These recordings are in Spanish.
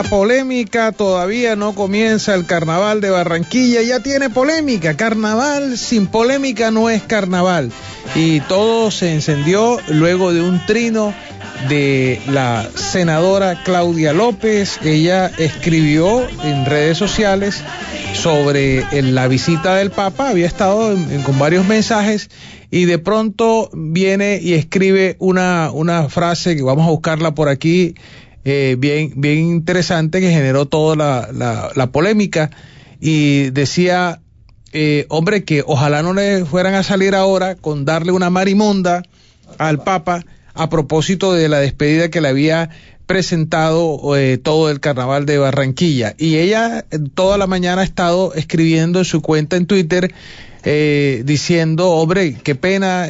la polémica, todavía no comienza el carnaval de Barranquilla, ya tiene polémica. Carnaval sin polémica no es carnaval. Y todo se encendió luego de un trino de la senadora Claudia López. Ella escribió en redes sociales sobre la visita del Papa, había estado con varios mensajes y de pronto viene y escribe una frase que vamos a buscarla por aquí, bien interesante, que generó toda la polémica, y decía, hombre, que ojalá no le fueran a salir ahora con darle una marimonda al Papa a propósito de la despedida que le había presentado todo el carnaval de Barranquilla. Y ella toda la mañana ha estado escribiendo en su cuenta en Twitter, diciendo, hombre, qué pena,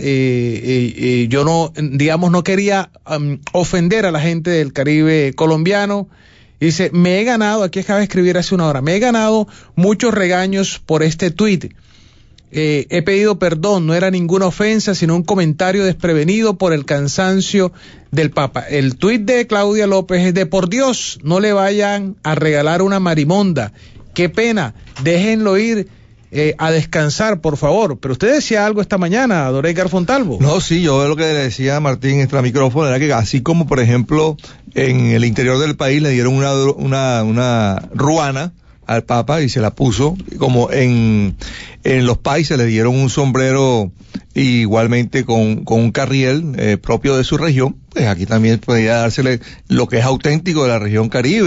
yo no quería ofender a la gente del Caribe colombiano. Dice, me he ganado, aquí acaba de escribir hace una hora, me he ganado muchos regaños por este tuit. He pedido perdón, no era ninguna ofensa, sino un comentario desprevenido por el cansancio del Papa. El tuit de Claudia López es de, por Dios, no le vayan a regalar una marimonda. Qué pena, déjenlo ir a descansar, por favor. Pero usted decía algo esta mañana, don Edgar Fontalvo. No, sí, yo lo que le decía a Martín extra micrófono era que así como, por ejemplo, en el interior del país le dieron una ruana al Papa y se la puso, como en los países le dieron un sombrero igualmente con un carriel propio de su región, pues aquí también podría dársele lo que es auténtico de la región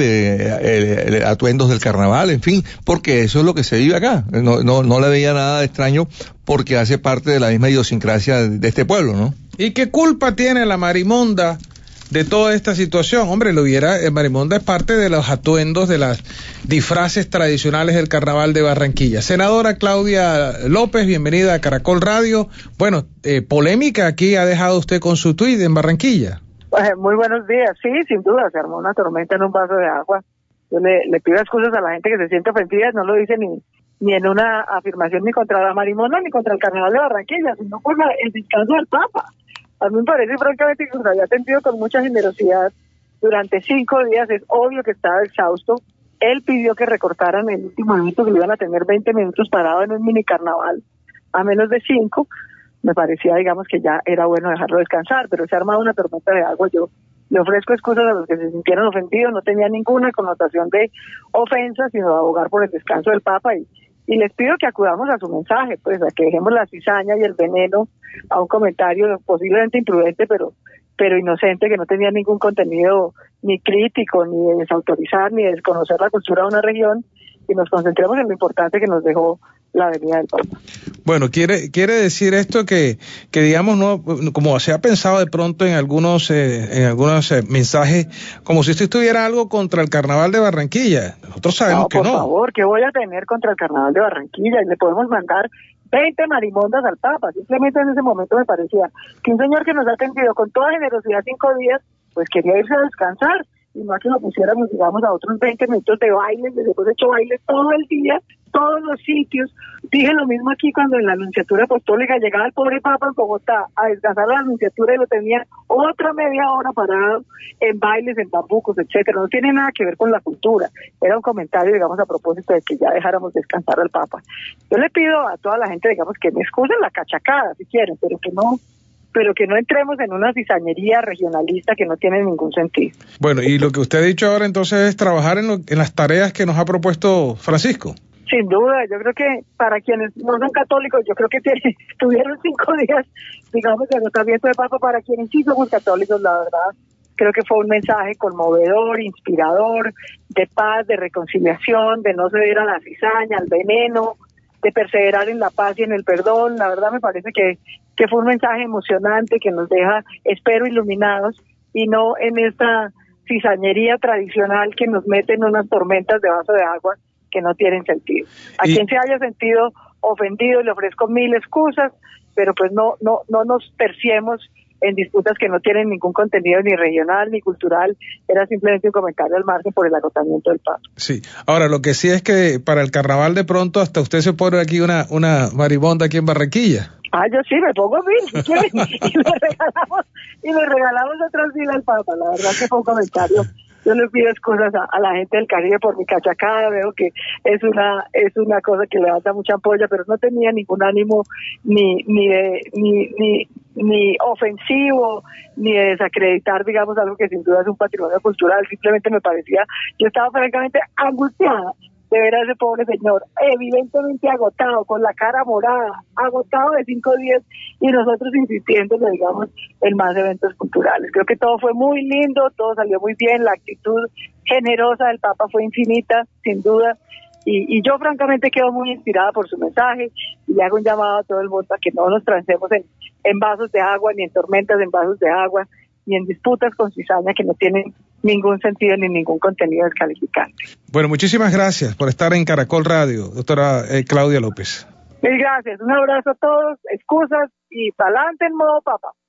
Caribe, atuendos del carnaval, en fin, porque eso es lo que se vive acá. No le veía nada de extraño porque hace parte de la misma idiosincrasia de este pueblo, ¿no? ¿Y qué culpa tiene la marimonda de toda esta situación? Hombre, marimonda es parte de los atuendos, de las disfraces tradicionales del carnaval de Barranquilla. Senadora Claudia López, bienvenida a Caracol Radio. Bueno, polémica aquí ha dejado usted con su tuit en Barranquilla. Muy buenos días. Sí, sin duda, se armó una tormenta en un vaso de agua. Yo le pido excusas a la gente que se siente ofendida, no lo dice ni en una afirmación ni contra la marimonda ni contra el carnaval de Barranquilla, sino por el descanso del Papa. A mí me parece francamente que nos había atendido con mucha generosidad durante 5 días. Es obvio que estaba exhausto. Él pidió que recortaran el último minuto, que le iban a tener 20 minutos parado en un mini carnaval a menos de 5. Me parecía, digamos, que ya era bueno dejarlo descansar, pero se ha armado una tormenta de agua. Yo le ofrezco excusas a los que se sintieron ofendidos. No tenía ninguna connotación de ofensa, sino de abogar por el descanso del Papa. Y les pido que acudamos a su mensaje, pues a que dejemos la cizaña y el veneno a un comentario posiblemente imprudente, pero inocente, que no tenía ningún contenido ni crítico, ni de desautorizar, ni de desconocer la cultura de una región, y nos concentremos en lo importante que nos dejó la venida del Papa. Bueno, quiere decir esto que digamos, no, como se ha pensado de pronto en algunos mensajes, como si esto estuviera algo contra el carnaval de Barranquilla. Nosotros sabemos que no. Por favor, ¿qué voy a tener contra el carnaval de Barranquilla? Y le podemos mandar 20 marimondas al Papa. Simplemente en ese momento me parecía que un señor que nos ha atendido con toda generosidad 5 días, pues quería irse a descansar, y no a que lo pusiéramos, digamos, a otros 20 minutos de baile. Les hemos hecho baile todo el día, todos los sitios. Dije lo mismo aquí cuando en la Anunciatura Apostólica llegaba el pobre Papa en Bogotá a descansar la Anunciatura y lo tenía otra media hora parado en bailes, en bambucos, etcétera. No tiene nada que ver con la cultura. Era un comentario, digamos, a propósito de que ya dejáramos descansar al Papa. Yo le pido a toda la gente, digamos, que me excusen la cachacada si quieren, pero que no entremos en una cizañería regionalista que no tiene ningún sentido. Bueno, y lo que usted ha dicho ahora entonces es trabajar en las tareas que nos ha propuesto Francisco. Sin duda, yo creo que para quienes no son católicos, yo creo que tuvieron 5 días, digamos, de agotamiento de Papa. Para quienes sí somos católicos, la verdad, creo que fue un mensaje conmovedor, inspirador, de paz, de reconciliación, de no ceder a la cizaña, al veneno, de perseverar en la paz y en el perdón. La verdad me parece que fue un mensaje emocionante que nos deja, espero, iluminados, y no en esta cizañería tradicional que nos mete en unas tormentas de vaso de agua que no tienen sentido. A quien se haya sentido ofendido le ofrezco 1000 excusas, pero pues no nos terciemos en disputas que no tienen ningún contenido ni regional ni cultural. Era simplemente un comentario al margen por el agotamiento del Papa. Sí, ahora lo que sí es que para el carnaval de pronto hasta usted se pone aquí una marimonda aquí en Barranquilla. Yo sí me pongo 1000 si quieren, y le regalamos otros 1000 al Papa. La verdad que fue un comentario Yo le pido excusas a la gente del Caribe por mi cachacada, veo que es una cosa que levanta mucha ampolla, pero no tenía ningún ánimo ni ofensivo, ni de desacreditar, digamos, algo que sin duda es un patrimonio cultural. Simplemente me parecía, yo estaba francamente angustiada de ver a ese pobre señor, evidentemente agotado, con la cara morada, agotado de 5 días, y nosotros insistiéndole, digamos, en más eventos culturales. Creo que todo fue muy lindo, todo salió muy bien, la actitud generosa del Papa fue infinita, sin duda, y yo francamente quedo muy inspirada por su mensaje, y le hago un llamado a todo el mundo a que no nos transemos en vasos de agua, ni en tormentas en vasos de agua, ni en disputas con cizaña que no tienen ningún sentido ni ningún contenido descalificante. Bueno, muchísimas gracias por estar en Caracol Radio, doctora Claudia López. Mil gracias, un abrazo a todos, excusas y pa'lante en modo Papa.